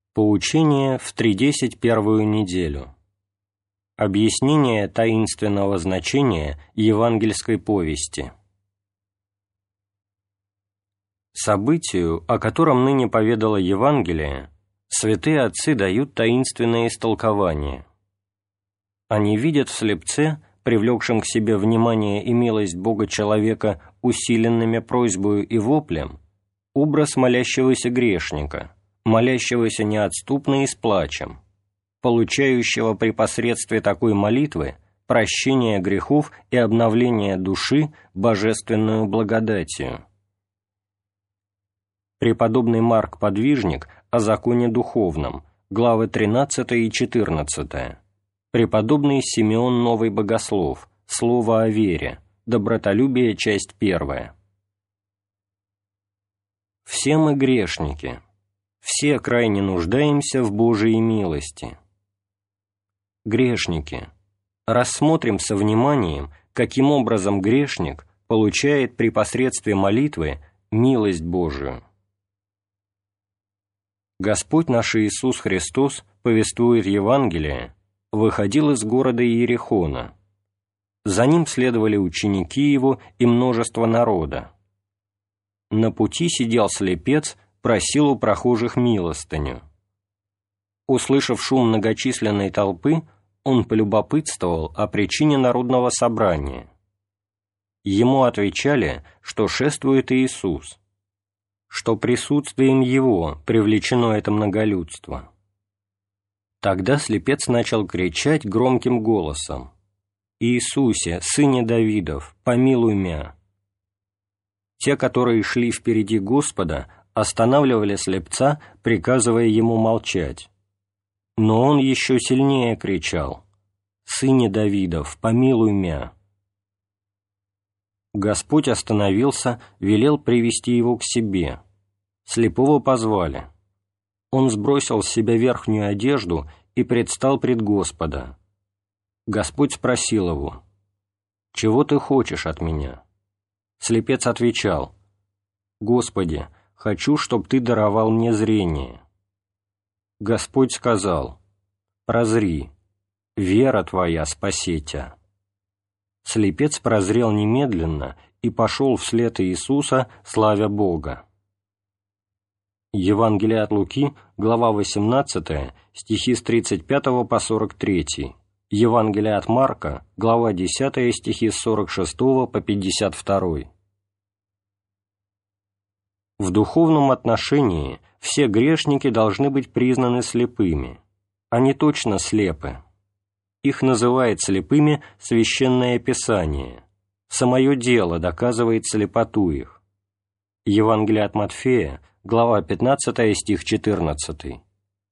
Поучение в 31-ю неделю. Объяснение таинственного значения евангельской повести. Событию, о котором ныне поведало Евангелие, святые отцы дают таинственное истолкование. Они видят в слепце, привлекшем к себе внимание и милость Бога человека усиленными просьбою и воплем, образ молящегося грешника, молящегося неотступно и с плачем, получающего при посредстве такой молитвы прощение грехов и обновление души божественную благодатью. Преподобный Марк Подвижник о законе духовном, главы 13 и 14. Преподобный Симеон Новый Богослов, слово о вере, добротолюбие, часть 1. Все мы грешники. Все крайне нуждаемся в Божией милости. Грешники. Рассмотрим со вниманием, каким образом грешник получает при посредстве молитвы милость Божию. Господь наш Иисус Христос, повествует Евангелие, выходил из города Иерихона. За ним следовали ученики его и множество народа. На пути сидел слепец, просил у прохожих милостыню. Услышав шум многочисленной толпы, он полюбопытствовал о причине народного собрания. Ему отвечали, что шествует Иисус, что присутствием Его привлечено это многолюдство. Тогда слепец начал кричать громким голосом: «Иисусе, Сыне Давидов, помилуй мя!» Те, которые шли впереди Господа, останавливали слепца, приказывая ему молчать. Но он еще сильнее кричал: «Сыне Давидов, помилуй мя!» Господь остановился, велел привести его к себе. Слепого позвали. Он сбросил с себя верхнюю одежду и предстал пред Господа. Господь спросил его: «Чего ты хочешь от меня?» Слепец отвечал: «Господи, хочу, чтоб ты даровал мне зрение». Господь сказал: «Прозри, вера твоя спаси тя». Слепец прозрел немедленно и пошел вслед Иисуса, славя Бога. Евангелие от Луки, глава 18, стихи с 35 по 43. Евангелие от Марка, глава 10, стихи с 46 по 52. В духовном отношении все грешники должны быть признаны слепыми. Они точно слепы. Их называет слепыми Священное Писание. Самое дело доказывает слепоту их. Евангелие от Матфея, глава 15, стих 14.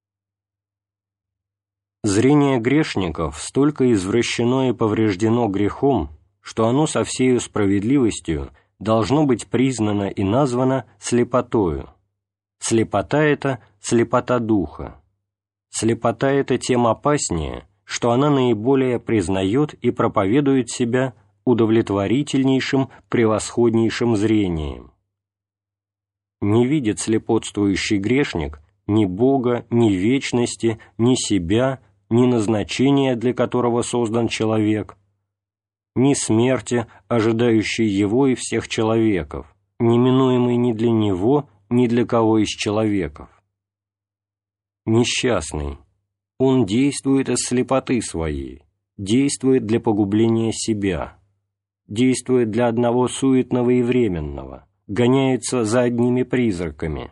Зрение грешников столько извращено и повреждено грехом, что оно со всею справедливостью должно быть признано и названо слепотою. Слепота – это слепота духа. Слепота – это тем опаснее, что она наиболее признает и проповедует себя удовлетворительнейшим, превосходнейшим зрением. Не видит слепотствующий грешник ни Бога, ни вечности, ни себя, ни назначения, для которого создан человек, ни смерти, ожидающей его и всех человеков, неминуемой ни для него, ни для кого из человеков. Несчастный, он действует из слепоты своей, действует для погубления себя, действует для одного суетного и временного, гоняется за одними призраками.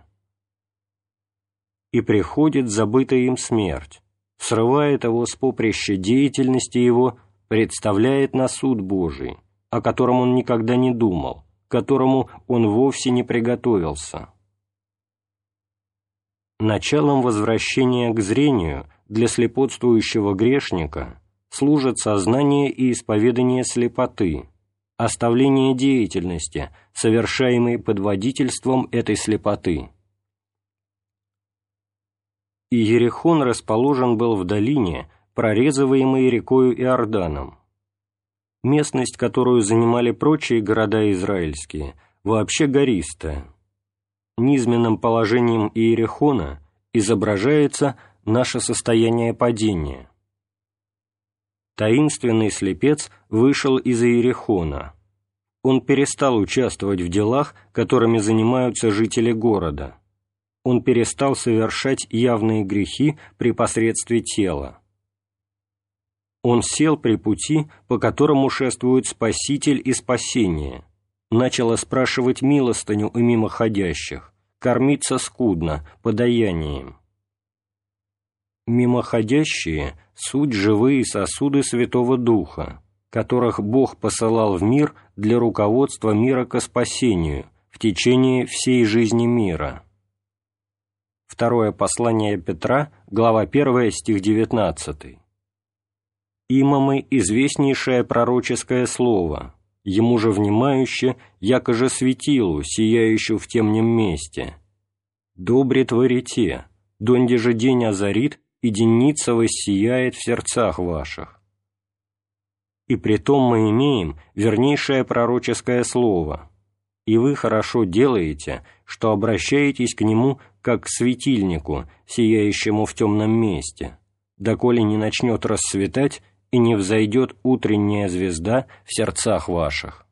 И приходит забытая им смерть, срывает его с поприща деятельности его, представляет на суд Божий, о котором он никогда не думал, к которому он вовсе не приготовился. Началом возвращения к зрению для слепотствующего грешника служат сознание и исповедание слепоты, оставление деятельности, совершаемой под водительством этой слепоты. Иерихон расположен был в долине, прорезываемой рекою Иорданом. Местность, которую занимали прочие города израильские, вообще гористая. Низменным положением Иерихона изображается наше состояние падения. Таинственный слепец вышел из Иерихона. Он перестал участвовать в делах, которыми занимаются жители города. Он перестал совершать явные грехи при посредстве тела. Он сел при пути, по которому шествует Спаситель и спасение, начал спрашивать милостыню у мимоходящих, кормиться скудно, подаянием. Мимоходящие — суть живые сосуды Святого Духа, которых Бог посылал в мир для руководства мира ко спасению в течение всей жизни мира. Второе послание Петра, глава 1, стих 19. «Имамы известнейшее пророческое слово, ему же внимающе, якоже светилу, сияющую в темном месте. Добре творите, донде же день озарит, и денница воссияет в сердцах ваших. И притом мы имеем вернейшее пророческое слово, и вы хорошо делаете, что обращаетесь к нему как к светильнику, сияющему в темном месте, доколе не начнет расцветать и не взойдет утренняя звезда в сердцах ваших».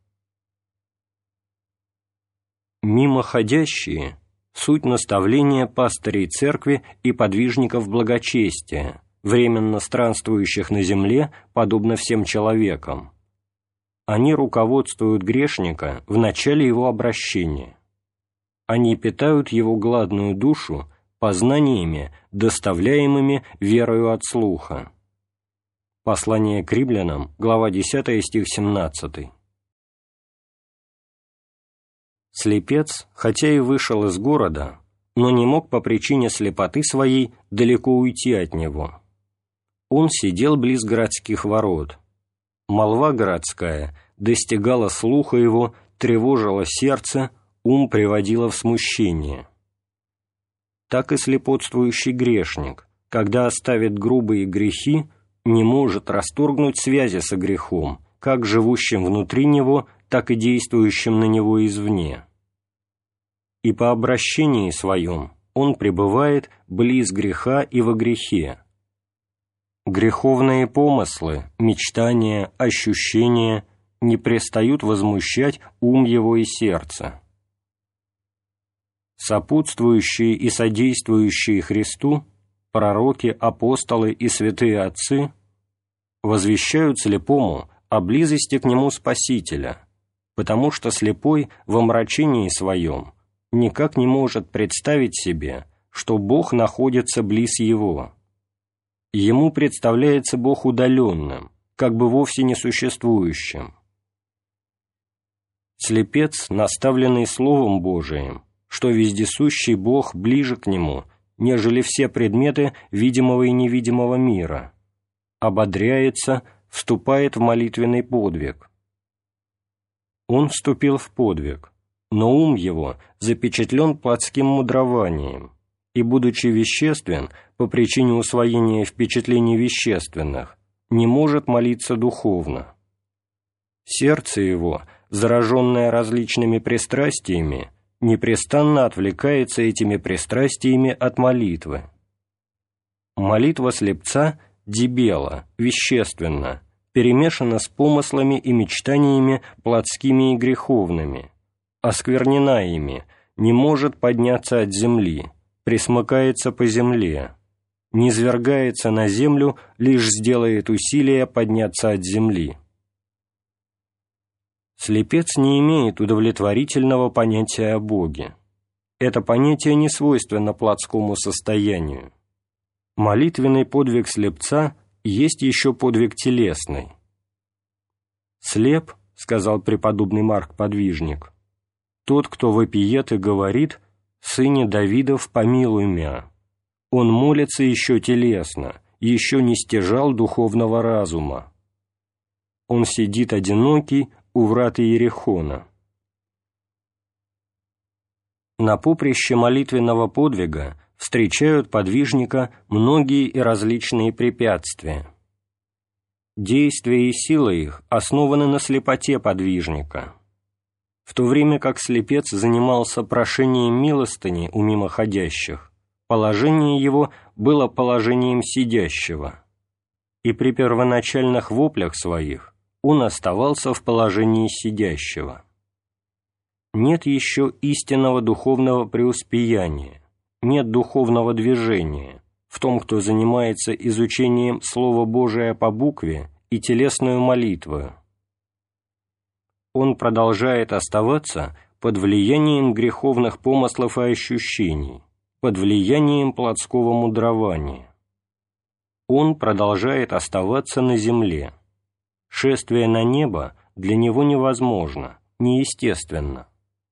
Мимоходящие — суть наставления пастырей церкви и подвижников благочестия, временно странствующих на земле, подобно всем человекам. Они руководствуют грешника в начале его обращения. Они питают его гладную душу познаниями, доставляемыми верою от слуха. Послание к Римлянам, глава 10, стих 17. Слепец, хотя и вышел из города, но не мог по причине слепоты своей далеко уйти от него. Он сидел близ городских ворот. Молва городская достигала слуха его, тревожила сердце, ум приводила в смущение. Так и слепотствующий грешник, когда оставит грубые грехи, не может расторгнуть связи со грехом, как живущим внутри него, так и действующим на него извне. И по обращении своем он пребывает близ греха и во грехе. Греховные помыслы, мечтания, ощущения не перестают возмущать ум его и сердце. Сопутствующие и содействующие Христу, пророки, апостолы и святые отцы возвещают слепому о близости к нему Спасителя, потому что слепой в омрачении своем никак не может представить себе, что Бог находится близ его. Ему представляется Бог удаленным, как бы вовсе не существующим. Слепец, наставленный Словом Божиим, что вездесущий Бог ближе к нему, нежели все предметы видимого и невидимого мира, ободряется, вступает в молитвенный подвиг. Он вступил в подвиг, но ум его запечатлен плотским мудрованием, и, будучи веществен, по причине усвоения впечатлений вещественных, не может молиться духовно. Сердце его, зараженное различными пристрастиями, непрестанно отвлекается этими пристрастиями от молитвы. Молитва слепца дебела, вещественна, перемешана с помыслами и мечтаниями плотскими и греховными, осквернена ими, не может подняться от земли, пресмыкается по земле, низвергается на землю, лишь сделает усилие подняться от земли. Слепец не имеет удовлетворительного понятия о Боге. Это понятие не свойственно плотскому состоянию. Молитвенный подвиг слепца есть еще подвиг телесный. «Слеп, — сказал преподобный Марк Подвижник, — тот, кто вопиет и говорит: Сыне Давидов, помилуй мя. Он молится еще телесно, еще не стяжал духовного разума. Он сидит одинокий у врат Иерихона». На поприще молитвенного подвига встречают подвижника многие и различные препятствия. Действия и сила их основаны на слепоте подвижника. В то время как слепец занимался прошением милостыни у мимоходящих, Положение его было положением сидящего, и при первоначальных воплях своих он оставался в положении сидящего. Нет еще истинного духовного преуспеяния, нет духовного движения в том, кто занимается изучением Слова Божия по букве и телесную молитвою. Он продолжает оставаться под влиянием греховных помыслов и ощущений, под влиянием плотского мудрования. Он продолжает оставаться на земле. Шествие на небо для него невозможно, неестественно.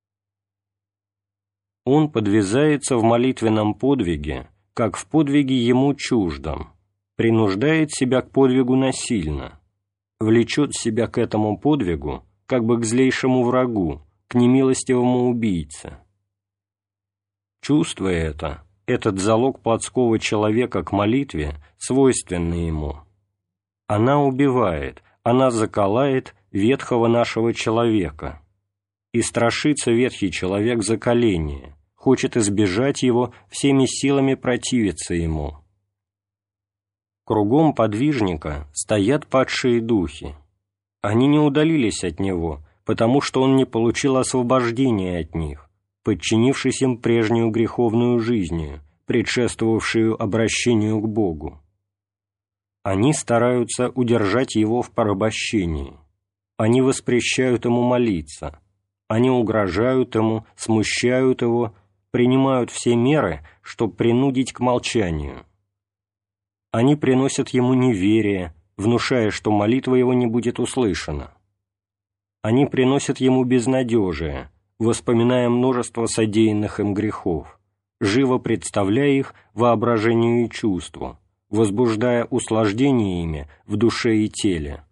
Он подвязается в молитвенном подвиге, как в подвиге ему чуждом, принуждает себя к подвигу насильно, влечет себя к этому подвигу, как бы к злейшему врагу, к немилостивому убийце. Чувство это, этот залог плотского человека к молитве, свойственный ему. Она убивает, она заколает ветхого нашего человека. И страшится ветхий человек заколения, хочет избежать его, всеми силами противиться ему. Кругом подвижника стоят падшие духи. Они не удалились от него, потому что он не получил освобождения от них, подчинившись им прежнюю греховную жизнью, предшествовавшую обращению к Богу. Они стараются удержать его в порабощении. Они воспрещают ему молиться. Они угрожают ему, смущают его, принимают все меры, чтобы принудить к молчанию. Они приносят ему неверие, внушая, что молитва его не будет услышана. Они приносят ему безнадежие, воспоминая множество содеянных им грехов, живо представляя их воображению и чувству, возбуждая услаждение ими в душе и теле.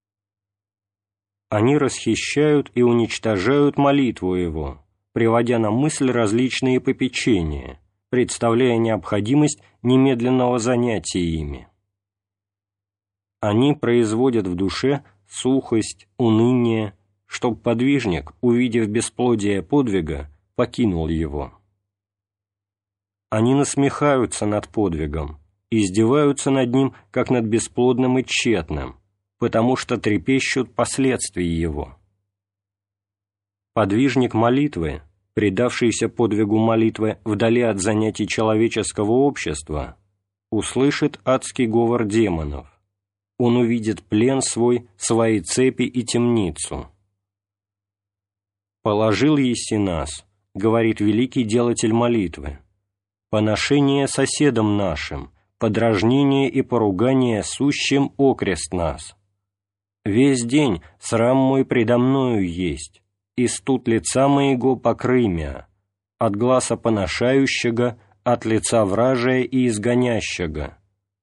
Они расхищают и уничтожают молитву его, приводя на мысль различные попечения, представляя необходимость немедленного занятия ими. Они производят в душе сухость, уныние, чтоб подвижник, увидев бесплодие подвига, покинул его. Они насмехаются над подвигом, издеваются над ним, как над бесплодным и тщетным, потому что трепещут последствий его. Подвижник молитвы, предавшийся подвигу молитвы вдали от занятий человеческого общества, услышит адский говор демонов. Он увидит плен свой, свои цепи и темницу. «Положил еси нас, — говорит великий делатель молитвы, — поношение соседам нашим, подражнение и поругание сущим окрест нас. Весь день срам мой предо мною есть, и студ лица моего покрый мя, от гласа поношающего, от лица вражия и изгонящего.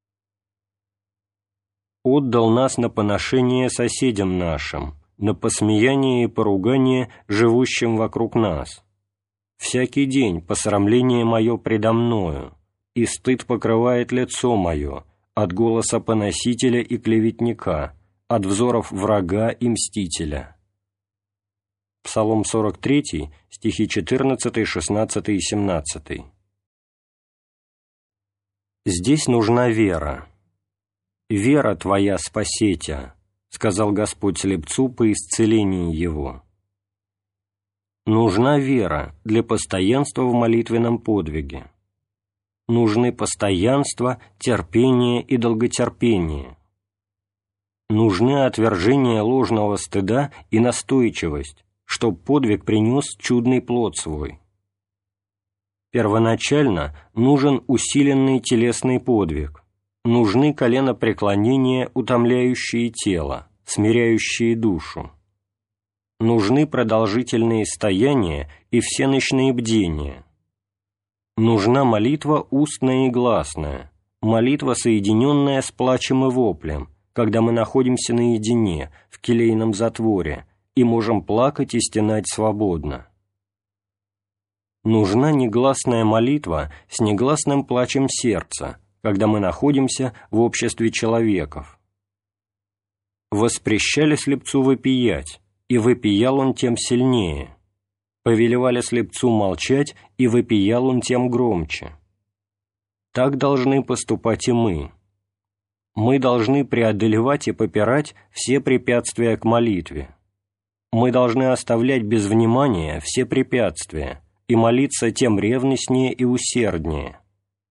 Отдал нас на поношение соседям нашим, на посмеяние и поругание живущим вокруг нас. Всякий день посрамление мое предо мною, и стыд покрывает лицо мое от голоса поносителя и клеветника, от взоров врага и мстителя». Псалом 43, стихи 14, 16 и 17. Здесь нужна вера. «Вера твоя спасетя», — сказал Господь слепцу по исцелении его. Нужна вера для постоянства в молитвенном подвиге. Нужны постоянство, терпение и долготерпение. Нужны отвержение ложного стыда и настойчивость, чтоб подвиг принес чудный плод свой. Первоначально нужен усиленный телесный подвиг, нужны коленопреклонения, утомляющие тело, смиряющие душу. Нужны продолжительные стояния и всенощные бдения. Нужна молитва устная и гласная, молитва, соединенная с плачем и воплем, когда мы находимся наедине, в келейном затворе, и можем плакать и стенать свободно. Нужна негласная молитва с негласным плачем сердца, когда мы находимся в обществе человеков. Воспрещали слепцу вопиять, и вопиял он тем сильнее. Повелевали слепцу молчать, и вопиял он тем громче. Так должны поступать и мы. Мы должны преодолевать и попирать все препятствия к молитве. Мы должны оставлять без внимания все препятствия и молиться тем ревностнее и усерднее.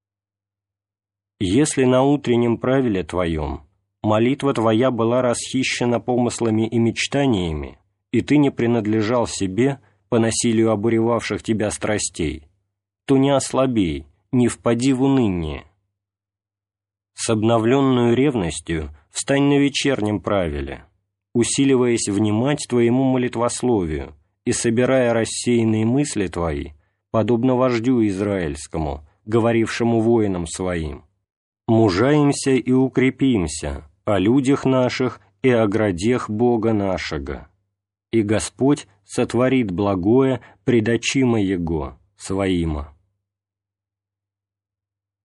Если на утреннем правиле твоем молитва твоя была расхищена помыслами и мечтаниями, и ты не принадлежал себе по насилию обуревавших тебя страстей, то не ослабей, не впади в уныние. С обновленную ревностью встань на вечернем правиле, усиливаясь внимать твоему молитвословию и собирая рассеянные мысли твои, подобно вождю израильскому, говорившему воинам своим: «Мужаемся и укрепимся о людях наших и о градех Бога нашего, и Господь сотворит благое пред очима Его своима».